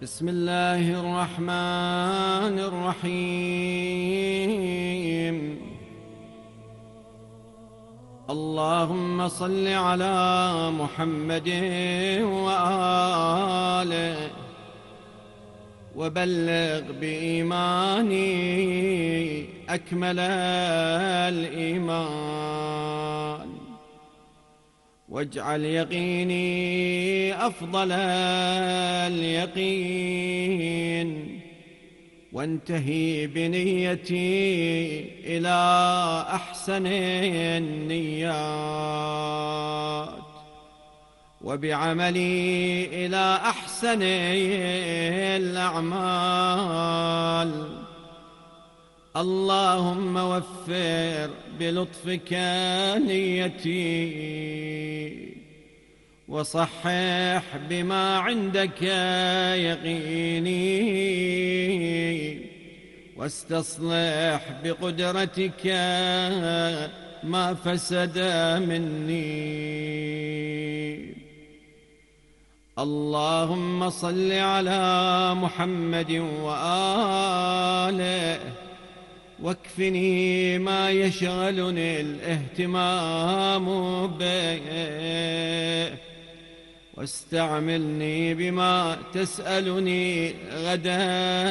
بسم الله الرحمن الرحيم. اللهم صل على محمد وآله وبلغ بإيماني أكمل الإيمان، واجعل يقيني أفضل اليقين، وانتهي بنيتي إلى أحسن النيات، وبعملي إلى أحسن الأعمال. اللهم وفر بلطفك نيتي، وصحح بما عندك يقيني، واستصلح بقدرتك ما فسد مني. اللهم صل على محمد وآله، واكفني ما يشغلني الاهتمام به، واستعملني بما تسألني غدا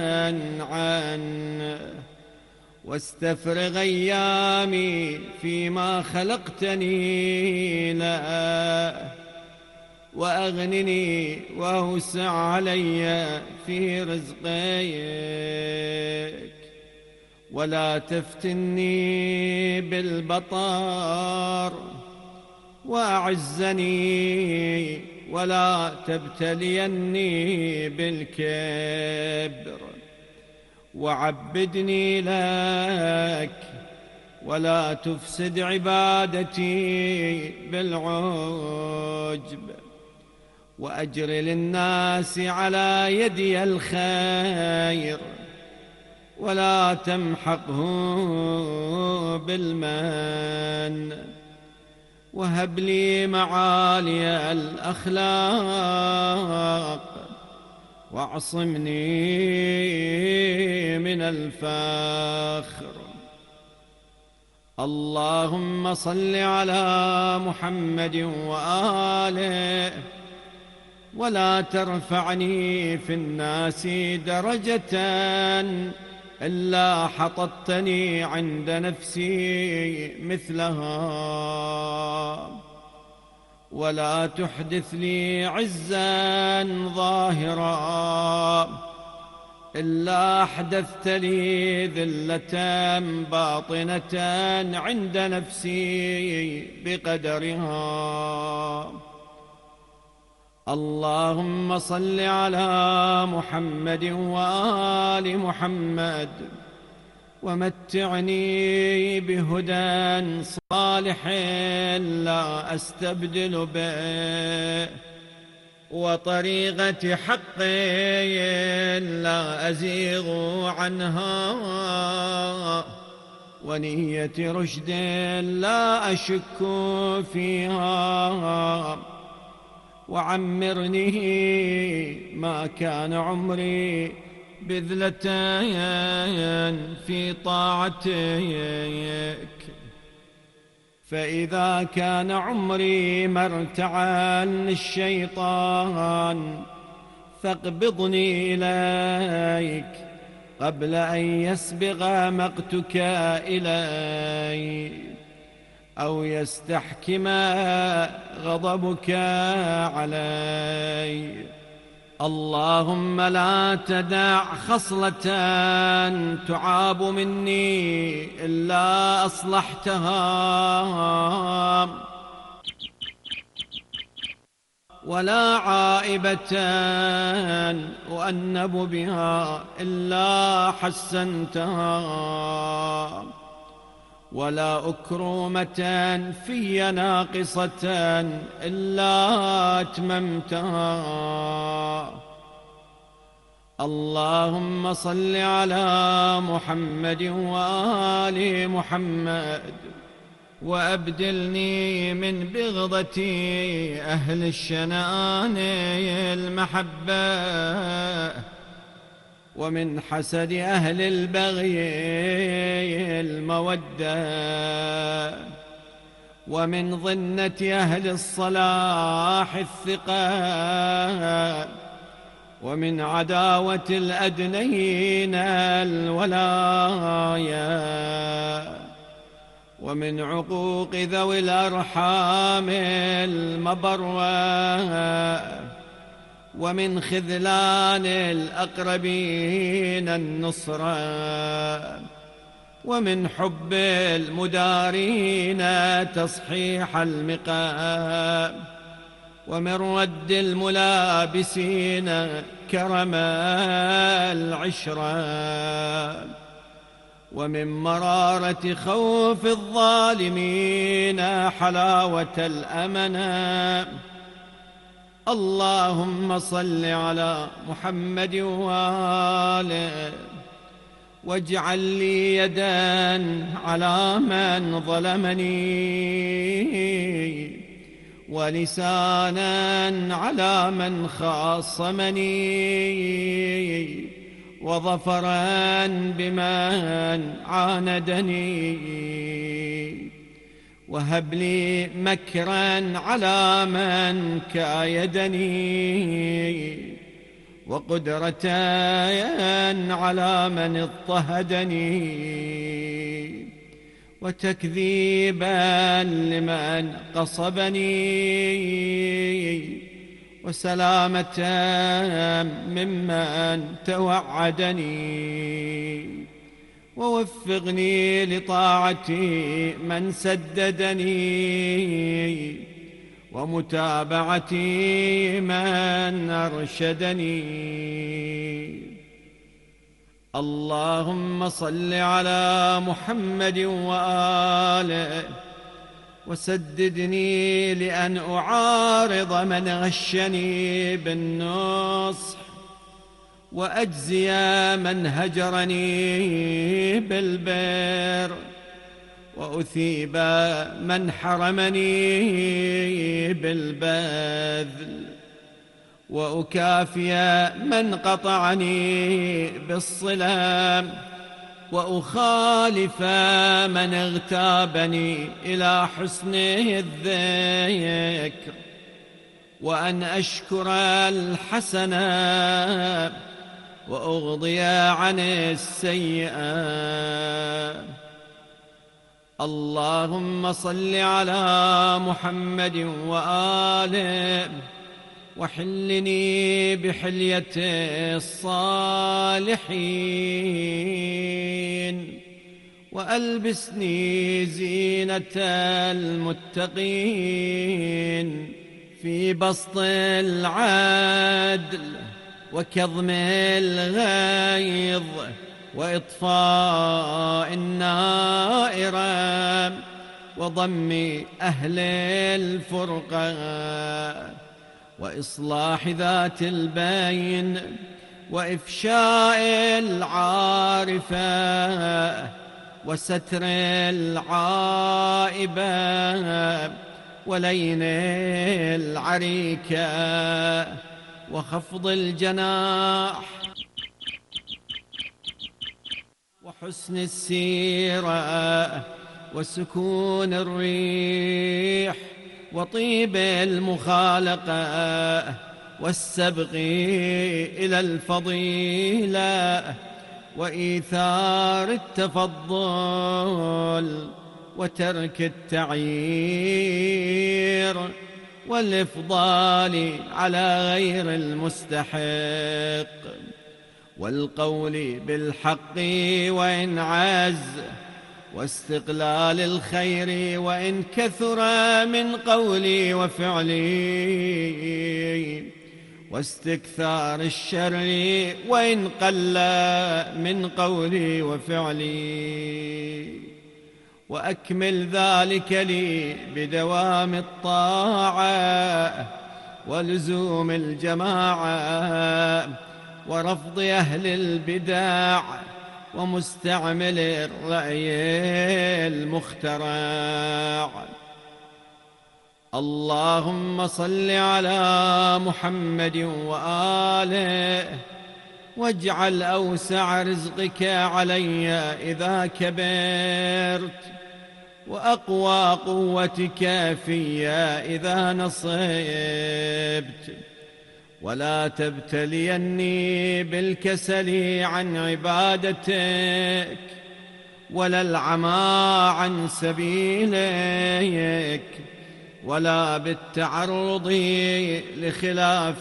عنه، واستفرغ أيامي فيما خلقتني له، وأغنني وأوسع علي في رزقك، ولا تفتني بالبطر، وأعزني ولا تبتليني بالكبر، وعبدني لك ولا تفسد عبادتي بالعجب، وأجر للناس على يدي الخير، ولا تمحقه بالمن، وهب لي معالي الأخلاق، واعصمني من الفخر. اللهم صل على محمد وآله، ولا ترفعني في الناس درجة إلا حطتني عند نفسي مثلها، ولا تحدث لي عزا ظاهرا إلا أحدثت لي ذلة باطنة عند نفسي بقدرها. اللهم صل على محمد وآل محمد، ومتعني بهدى صالح لا أستبدل به، وطريقة حق لا أزيغ عنها، ونية رشد لا أشك فيها، وعمرني ما كان عمري بذلتين في طاعتك، فإذا كان عمري مرتعا للشيطان فاقبضني إليك قبل أن يسبغ مقتك إلي، أو يستحكم غضبك علي. اللهم لا تدع خصلة تعاب مني إلا أصلحتها، ولا عائبة أؤنب بها إلا حسنتها، ولا أكرمة في ناقصة إلا أتممتها. اللهم صل على محمد وآل محمد، وأبدلني من بغضة أهل الشنآن المحبة، ومن حسد أهل البغي المودة، ومن ظنة أهل الصلاح الثقة، ومن عداوة الأدنين الولايا، ومن عقوق ذوي الأرحام المبروة، ومن خذلان الأقربين النصرة، ومن حب المدارين تصحيح المقام، ومن رد الملابسين كرم العشرة، ومن مرارة خوف الظالمين حلاوة الأمانة. اللهم صل على محمد وآله، واجعل لي يدا على من ظلمني، ولسانا على من خاصمني، وظفرا بمن عاندني، وهب لي مكرا على من كايدني، وقدرة على من اضطهدني، وتكذيبا لمن قصبني، وسلامة ممن توعدني، ووفقني لطاعة من سددني، ومتابعة من أرشدني. اللهم صل على محمد وآله، وسددني لأن أعارض من غشني بالنصح، وأجزي من هجرني بالبر، وأثيب من حرمني بالبذل، وأكافي من قطعني بالصلة، وأخالف من اغتابني إلى حسن الذكر، وأن أشكر الحسنة وأغضي عن السيئة. اللهم صل على محمد وآله، وحلني بحلية الصالحين، وألبسني زينة المتقين، في بسط العدل وكظم الغيظ وإطفاء النائرة، وضم أهل الفرقة، وإصلاح ذات البين، وإفشاء العارفة، وستر العائبة، ولين العريكة، وخفض الجناح، وحسن السيرة، وسكون الريح، وطيب المخالقة، والسبق إلى الفضيلة، وإيثار التفضل، وترك التعيير، والإفضال على غير المستحق، والقول بالحق وإن عز، واستقلال الخير وإن كثر من قولي وفعلي، واستكثار الشر وإن قل من قولي وفعلي، وأكمل ذلك لي بدوام الطاعة، ولزوم الجماعة، ورفض أهل البدع، ومستعمل الرأي المخترع. اللهم صل على محمد وآله، واجعل أوسع رزقك علي إذا كبرت، وأقوى قوتك في إذا نصبت، ولا تبتليني بالكسل عن عبادتك، ولا العمى عن سبيلك، ولا بالتعرض لخلاف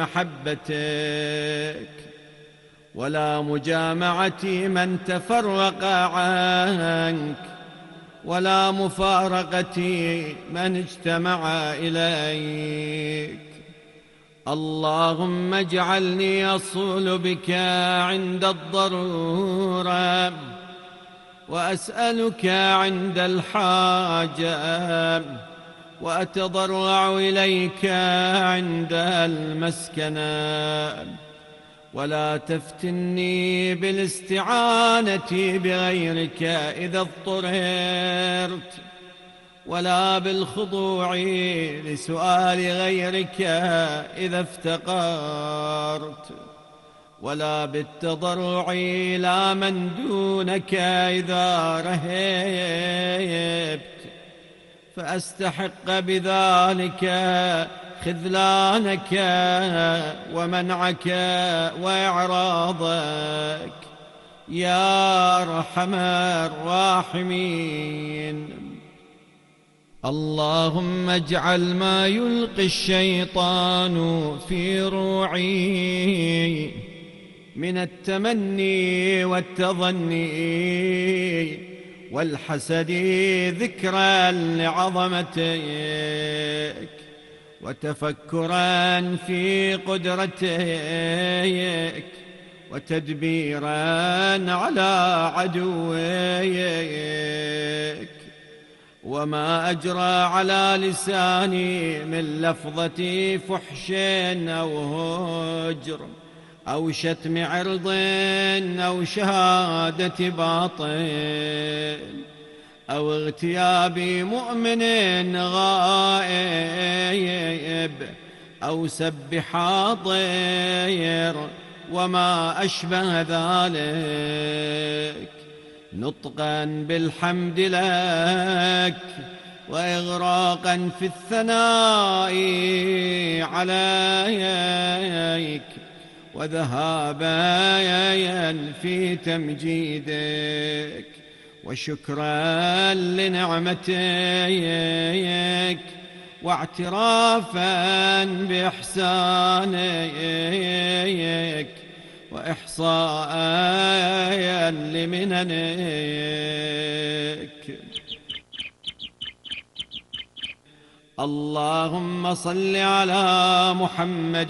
محبتك، ولا مجامعة من تفرق عنك، ولا مفارقة من اجتمع إليك. اللهم اجعلني أصول بك عند الضرورة، وأسألك عند الحاجة، وأتضرع إليك عند المسكنة، ولا تفتني بالاستعانة بغيرك إذا اضطررت، ولا بالخضوع لسؤال غيرك إذا افتقرت، ولا بالتضرع إلى من دونك إذا رهبت، فأستحق بذلك خذلانك ومنعك وإعراضك يا أرحم الراحمين. اللهم اجعل ما يلقي الشيطان في روعي من التمني والتظني والحسد ذكرا لعظمتك، وتفكرا في قدرتك، وتدبيرا على عدوك. وما أجرى على لساني من لفظة فحش أو هجر أو شتم عرض أو شهادة باطل أو اغتياب مؤمن غائب أو سب حاضر وما أشبه ذلك، نطقا بالحمد لك، وإغراقا في الثناء عليك، وذهابا في تمجيدك، وشكرا لنعمتك، واعترافا بإحسانك، وإحصاء لمننك. اللهم صل على محمد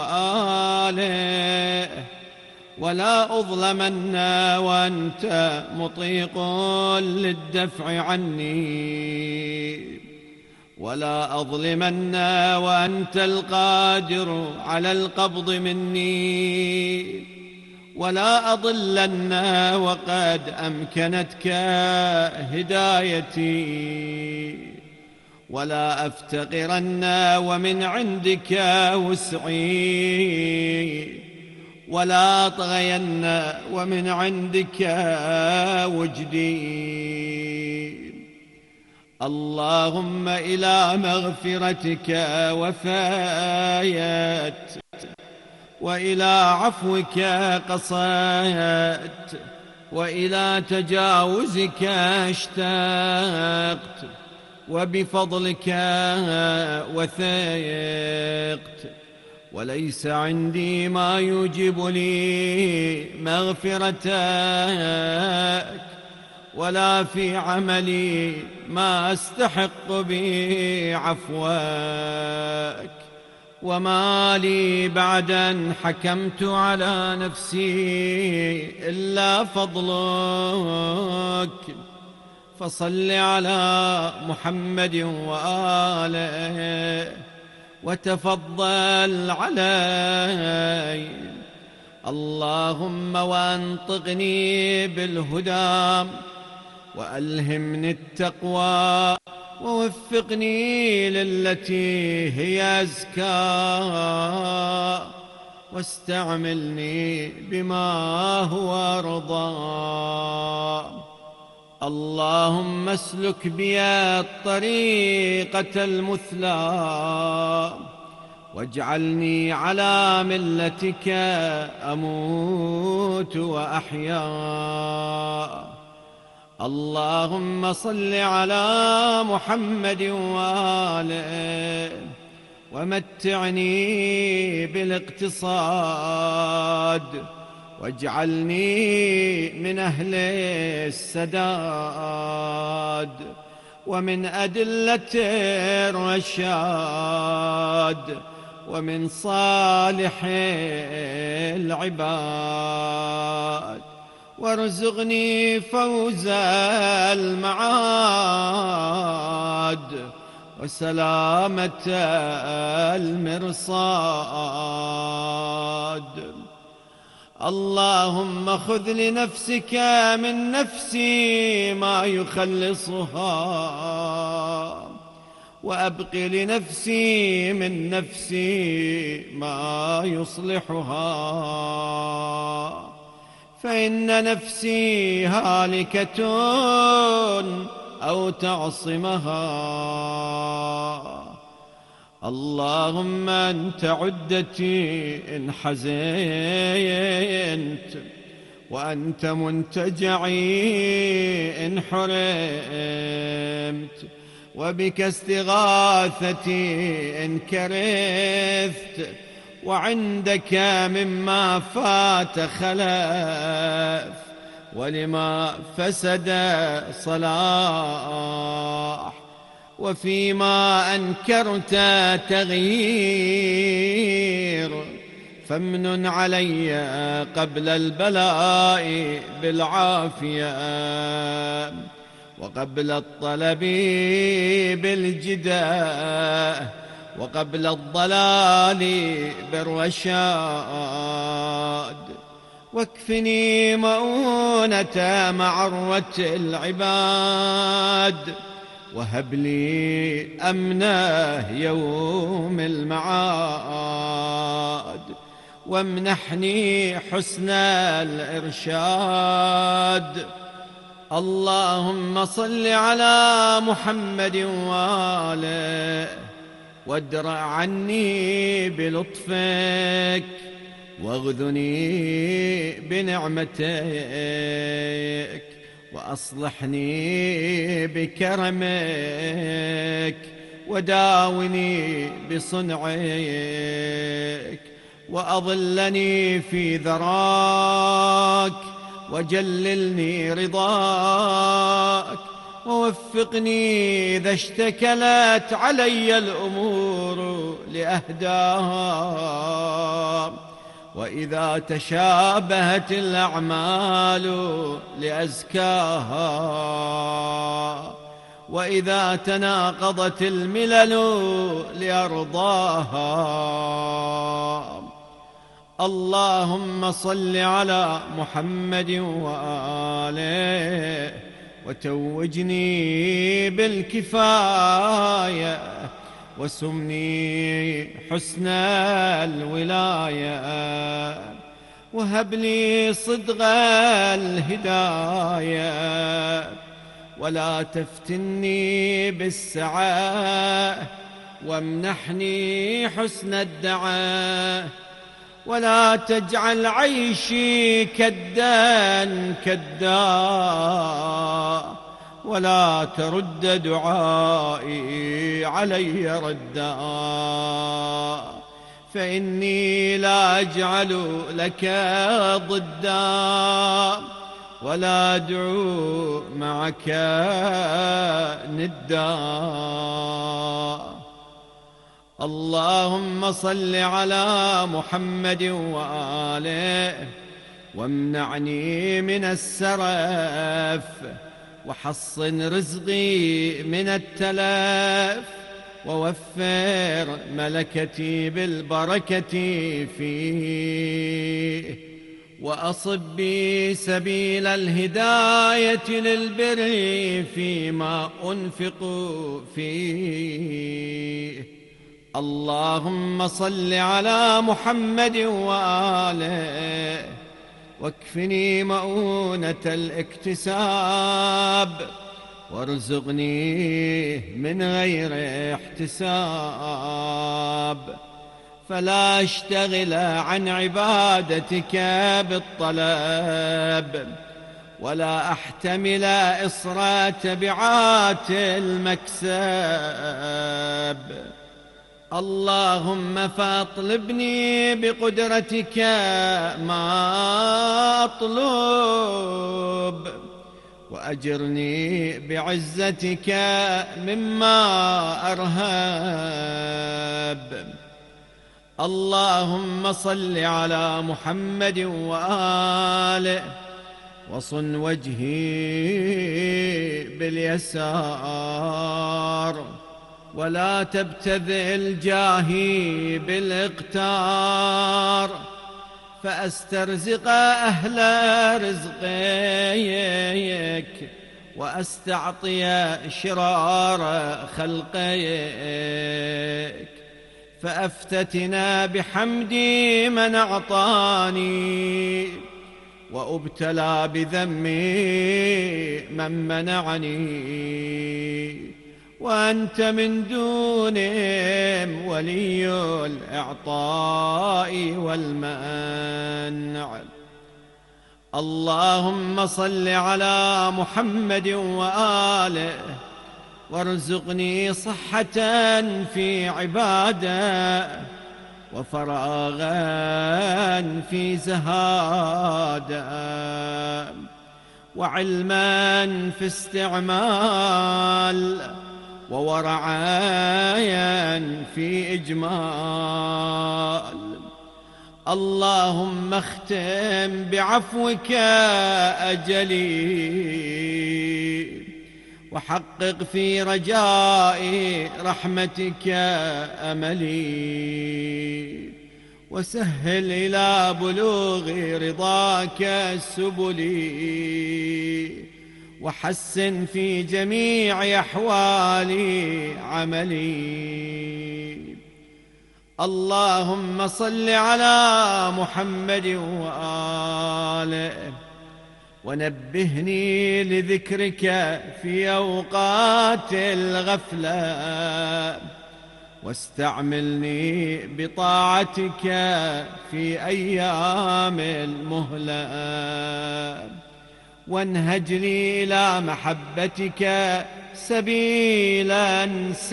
وآله، ولا أظلمن وأنت مطيق للدفع عني، ولا أظلمن وأنت القادر على القبض مني، ولا أضلن وقد أمكنتك هدايتي، ولا أفتقرن ومن عندك وسعي، ولا أطغين ومن عندك وجدي. اللهم إلى مغفرتك وفايت، وإلى عفوك قصدت، وإلى تجاوزك اشتقت، وبفضلك وثقت، وليس عندي ما يوجب لي مغفرتك، ولا في عملي ما أستحق به عفوك، وما لي بعد أن حكمت على نفسي إلا فضلك. فصل على محمد وآله، وتفضل علي، اللهم وانطقني بالهدى وألهمني التقوى ووفقني للتي هي أزكى واستعملني بما هو أرضى. اللهم اسلك بي الطريقة المثلى واجعلني على ملتك أموت وأحيا. اللهم صل على محمد وآله ومتعني بالاقتصاد واجعلني من أهل السداد ومن أدلة الرشاد ومن صالح العباد، وارزقني فوز المعاد وسلامة المرصاد. اللهم خذ لنفسك من نفسي ما يخلصها وأبق لنفسي من نفسي ما يصلحها، فإن نفسي هالكة أو تعصمها. اللهم أنت عدتي إن حزنت وأنت منتجعي إن حرمت وبك استغاثتي إن كرثت وعندك مما فات خلف ولما فسد صلاح وفيما أنكرت تغيير، فامنن علي قبل البلاء بالعافية وقبل الطلب بالجداء وقبل الضلال بالرشاد، واكفني مؤونة معرة العباد وهب لي أمنه يوم المعاد وامنحني حسن الإرشاد. اللهم صل على محمد وآله وادرع عني بلطفك واغذني بنعمتك وأصلحني بكرمك وداوني بصنعك وأظلني في ذراك وجللني رضاك ووفقني إذا اشتكلت علي الأمور لأهداها وإذا تشابهت الأعمال لأزكاها وإذا تناقضت الملل لأرضاها. اللهم صل على محمد وآله وتوجني بالكفاية وسمني حسن الولاية وهب لي صدق الهداية ولا تفتني بالسعة وامنحني حسن الدعاء ولا تجعل عيشي كدا ولا ترد دعائي علي ردا، فإني لا أجعل لك ضدا ولا أدعو معك ندا. اللهم صل على محمد وآله وامنعني من السرف وحصن رزقي من التلف ووفر ملكتي بالبركة فيه. وأصب بي سبيل الهداية للبر فيما أنفق فيه. اللهم صل على محمد وآله، واكفني مؤونة الاكتساب، وارزقني من غير احتساب، فلا اشتغل عن عبادتك بالطلب، ولا أحتمل إصر تبعات المكسب. اللهم فاطلبني بقدرتك ما أطلب، وأجرني بعزتك مما أرهب. اللهم صل على محمد وآله، وصن وجهي باليسار، ولا تبتذل جاهي بالإقتار، فأسترزق أهل رزقك، وأستعطي شرار خلقك، فأفتتنا بحمد من أعطاني، وأبتلى بذمي من منعني، وأنت من دونهم ولي الإعطاء والمنع. اللهم صل على محمد وآله، وارزقني صحة في عبادة، وفراغا في زهادة، وعلما في استعمال، وورعا في إجمال. اللهم اختم بعفوك أجلي، وحقق في رجاء رحمتك أملي، وسهل إلى بلوغ رضاك سبلي، وحسن في جميع أحوالي عملي. اللهم صل على محمد وآله، ونبهني لذكرك في أوقات الغفلة، واستعملني بطاعتك في أيام المهلة، وانهج لي إلى محبتك سبيلا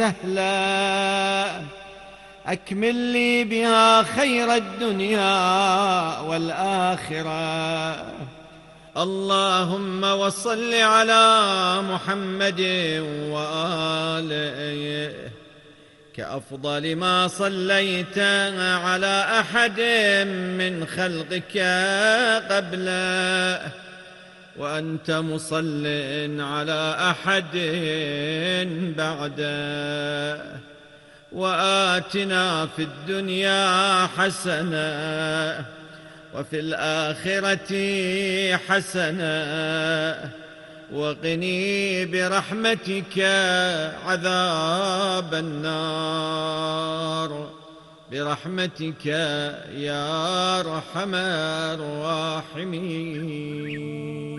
سهلا، أكمل لي بها خير الدنيا والآخرة. اللهم وصل على محمد وآله كأفضل ما صليت على أحد من خلقك قبله، وأنت مصل على أحد بعده. وآتنا في الدنيا حسنة، وفي الآخرة حسنة، وقني برحمتك عذاب النار، برحمتك يا أرحم الراحمين.